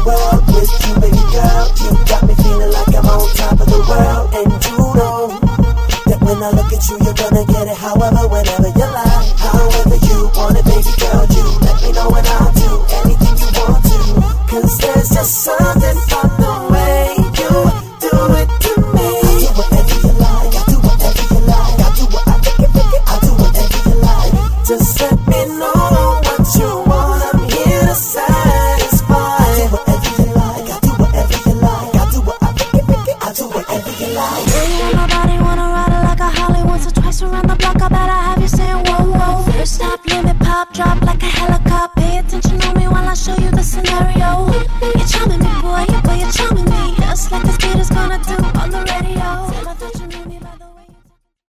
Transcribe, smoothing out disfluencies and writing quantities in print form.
world with you, baby girl. You got me feeling like I'm on top of the world. And you know that when I look at you, you're gonna get it however, whenever you like. However you want it, baby girl, you let me know and I'll do anything you want to. Cause there's just something about the way you do it to me. I do whatever you like, I do whatever you like. I do what I think I do whatever you like. Just let me know what you want, I'm here to satisfy. I do whatever you like, I do whatever you like. I do what I think I do whatever you like. Really want my body, wanna ride it like a Holly. Once or twice around the block, I bet I have you saying whoa, whoa. First stop, limit, pop, drop